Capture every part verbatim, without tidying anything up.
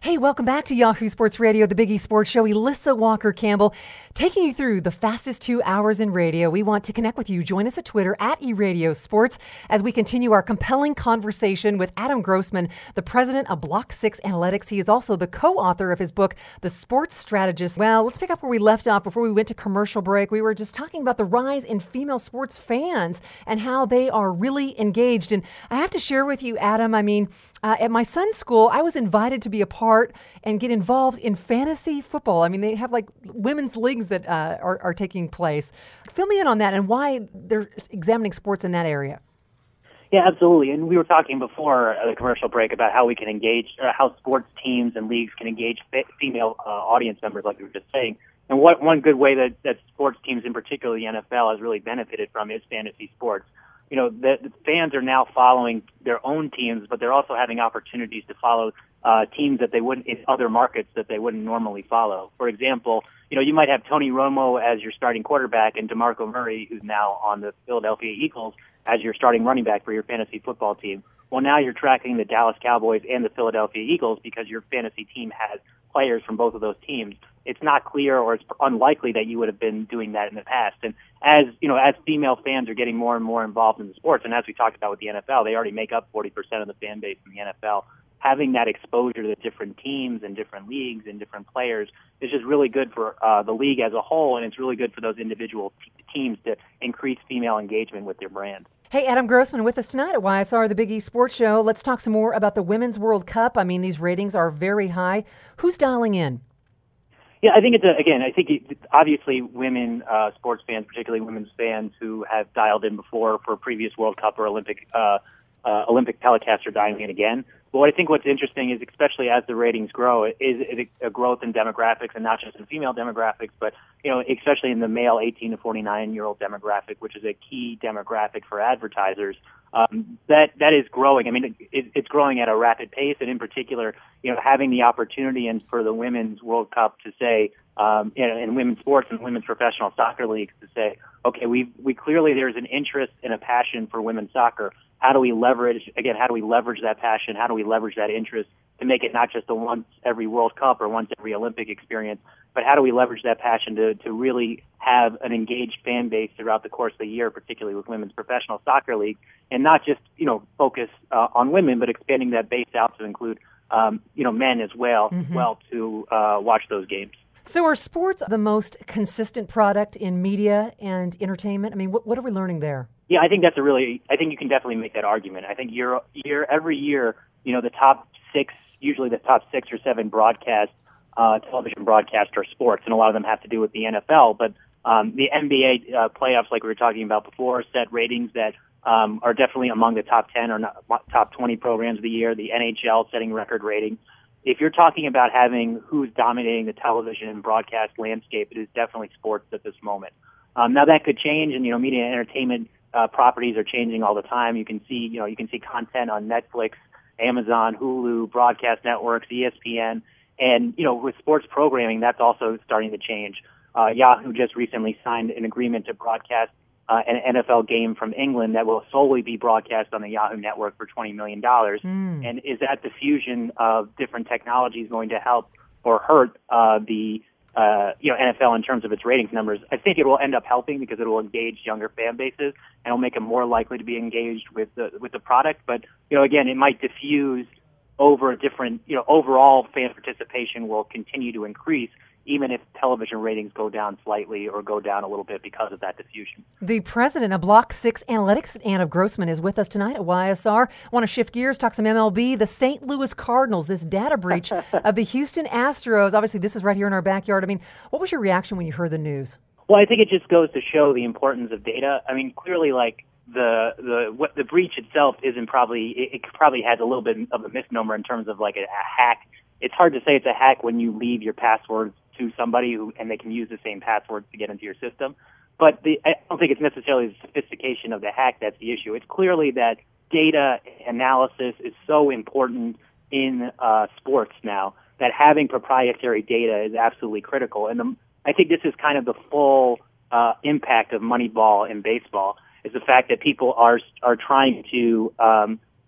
Hey, welcome back to Yahoo Sports Radio, the Big E Sports Show. Elissa Walker-Campbell taking you through the fastest two hours in radio. We want to connect with you. Join us at Twitter at eRadioSports as we continue our compelling conversation with Adam Grossman, the president of Block six Analytics. He is also the co-author of his book, The Sports Strategist. Well, let's pick up where we left off before we went to commercial break. We were just talking about the rise in female sports fans and how they are really engaged. And I have to share with you, Adam, I mean, uh, at my son's school, I was invited to be a part and get involved in fantasy football. I mean, they have like women's leagues that uh, are, are taking place. Fill me in on that and why they're examining sports in that area. Yeah, absolutely. And we were talking before the commercial break about how we can engage, uh, how sports teams and leagues can engage f- female uh, audience members, like we were just saying. And what one good way that, that sports teams, in particular the N F L, has really benefited from is fantasy sports. You know, the, the fans are now following their own teams, but they're also having opportunities to follow uh, teams that they wouldn't in other markets that they wouldn't normally follow. For example, you know, you might have Tony Romo as your starting quarterback and DeMarco Murray, who's now on the Philadelphia Eagles, as your starting running back for your fantasy football team. Well, now you're tracking the Dallas Cowboys and the Philadelphia Eagles because your fantasy team has players from both of those teams. It's not clear, or it's unlikely that you would have been doing that in the past. And as you know, as female fans are getting more and more involved in the sports, and as we talked about with the N F L, they already make up forty percent of the fan base in the N F L. Having that exposure to different teams and different leagues and different players is just really good for uh, the league as a whole, and it's really good for those individual t- teams to increase female engagement with their brand. Hey, Adam Grossman with us tonight at Y S R, the Big E Sports Show. Let's talk some more about the Women's World Cup. I mean, these ratings are very high. Who's dialing in? Yeah, I think it's a, again, I think it, obviously women, uh, sports fans, particularly women's fans who have dialed in before for previous World Cup or Olympic, uh, uh, Olympic telecasts are dialing in again. But what I think what's interesting is, especially as the ratings grow, is, is a growth in demographics, and not just in female demographics, but, you know, especially in the male eighteen to forty-nine year old demographic, which is a key demographic for advertisers. Um, that, that is growing. I mean, it, it's growing at a rapid pace, and in particular, you know, having the opportunity and for the Women's World Cup to say, um, you know, in women's sports and women's professional soccer leagues to say, okay, we, we clearly there's an interest and a passion for women's soccer. How do we leverage, again, how do we leverage that passion? How do we leverage that interest to make it not just a once every World Cup or once every Olympic experience, but how do we leverage that passion to, to really have an engaged fan base throughout the course of the year, particularly with women's professional soccer league, and not just, you know, focus uh, on women, but expanding that base out to include, um, you know, men as well, mm-hmm. as well to uh, watch those games. So are sports the most consistent product in media and entertainment? I mean, what, what are we learning there? Yeah, I think that's a really, I think you can definitely make that argument. I think year, year, every year, you know, the top six, usually the top six or seven broadcast, uh, television broadcast are sports, and a lot of them have to do with the N F L. But um, the N B A uh, playoffs, like we were talking about before, set ratings that um, are definitely among the top ten or not, top twenty programs of the year. The N H L setting record ratings. If you're talking about having who's dominating the television and broadcast landscape, it is definitely sports at this moment. Um, now that could change, and you know, media and entertainment uh, properties are changing all the time. You can see, you know, you can see content on Netflix, Amazon, Hulu, broadcast networks, E S P N, and you know, with sports programming, that's also starting to change. Uh, Yahoo just recently signed an agreement to broadcast uh, an N F L game from England that will solely be broadcast on the Yahoo network for twenty million dollars. Mm. And is that the fusion of different technologies going to help or hurt uh, the uh, you know N F L in terms of its ratings numbers? I think it will end up helping because it will engage younger fan bases and it'll make them more likely to be engaged with the with the product. But you know, again, it might diffuse over a different, you know, overall fan participation will continue to increase, even if television ratings go down slightly or go down a little bit because of that diffusion. The president of Block six Analytics, Adam Grossman, is with us tonight at Y S R. I want to shift gears, talk some M L B. The Saint Louis Cardinals, this data breach of the Houston Astros. Obviously, this is right here in our backyard. I mean, what was your reaction when you heard the news? Well, I think it just goes to show the importance of data. I mean, clearly, like, the the what the breach itself isn't probably it, it probably has a little bit of a misnomer in terms of like a, a hack. It's hard to say it's a hack when you leave your passwords to somebody who and they can use the same passwords to get into your system. But the, I don't think it's necessarily the sophistication of the hack that's the issue. It's clearly that data analysis is so important in uh, sports now that having proprietary data is absolutely critical. And the, I think this is kind of the full uh, impact of Moneyball in baseball. Is the fact that people are are trying to um,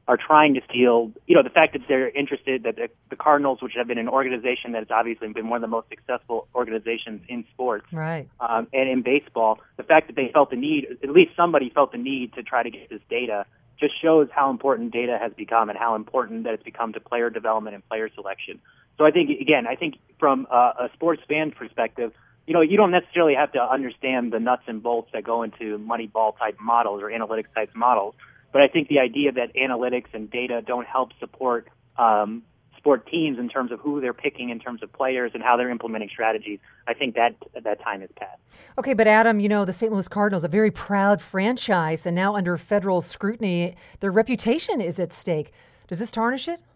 are trying to steal, you know, the fact that they're interested, that the, the Cardinals, which have been an organization that has obviously been one of the most successful organizations in sports right. um, and in baseball, the fact that they felt the need, at least somebody felt the need to try to get this data, just shows how important data has become and how important that it's become to player development and player selection. So I think, again, I think from a, a sports fan perspective, you know, you don't necessarily have to understand the nuts and bolts that go into Moneyball type models or analytics type models. But I think the idea that analytics and data don't help support um, sport teams in terms of who they're picking in terms of players and how they're implementing strategies, I think that that time is past. Okay, but Adam, you know, the Saint Louis Cardinals, a very proud franchise, and now under federal scrutiny, their reputation is at stake. Does this tarnish it?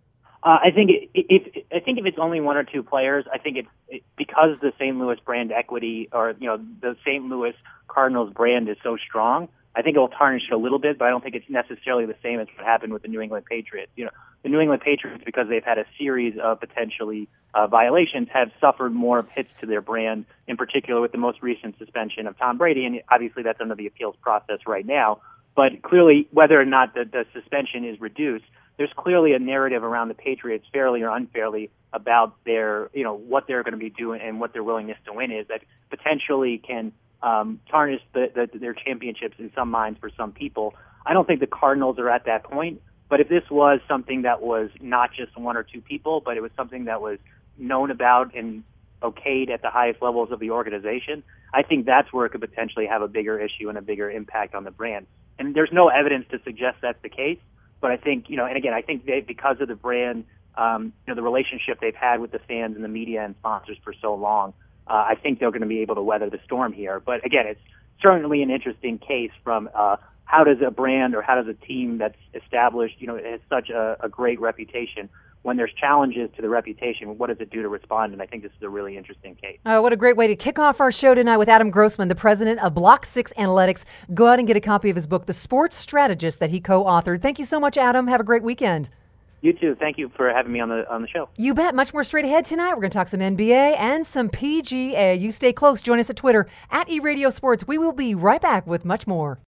Uh, I think it, if I think if it's only one or two players, I think it's it, because the Saint Louis brand equity, or you know, the Saint Louis Cardinals brand is so strong. I think it will tarnish it a little bit, but I don't think it's necessarily the same as what happened with the New England Patriots. You know, the New England Patriots, because they've had a series of potentially uh, violations, have suffered more hits to their brand, in particular with the most recent suspension of Tom Brady, and obviously that's under the appeals process right now. But clearly, whether or not the, the suspension is reduced, there's clearly a narrative around the Patriots, fairly or unfairly, about their, you know, what they're going to be doing and what their willingness to win is, that potentially can um, tarnish the, the, their championships in some minds for some people. I don't think the Cardinals are at that point, but if this was something that was not just one or two people, but it was something that was known about and okayed at the highest levels of the organization, I think that's where it could potentially have a bigger issue and a bigger impact on the brand. And there's no evidence to suggest that's the case. But I think, you know, and again, I think they, because of the brand, um, you know, the relationship they've had with the fans and the media and sponsors for so long, uh, I think they're going to be able to weather the storm here. But again, it's certainly an interesting case from uh, how does a brand or how does a team that's established, you know, it has such a, a great reputation, when there's challenges to the reputation, what does it do to respond? And I think this is a really interesting case. Oh, what a great way to kick off our show tonight with Adam Grossman, the president of Block six Analytics. Go out and get a copy of his book, The Sports Strategist, that he co-authored. Thank you so much, Adam. Have a great weekend. You too. Thank you for having me on the on the show. You bet. Much more straight ahead tonight. We're going to talk some N B A and some P G A. You stay close. Join us at Twitter, at eRadio Sports. We will be right back with much more.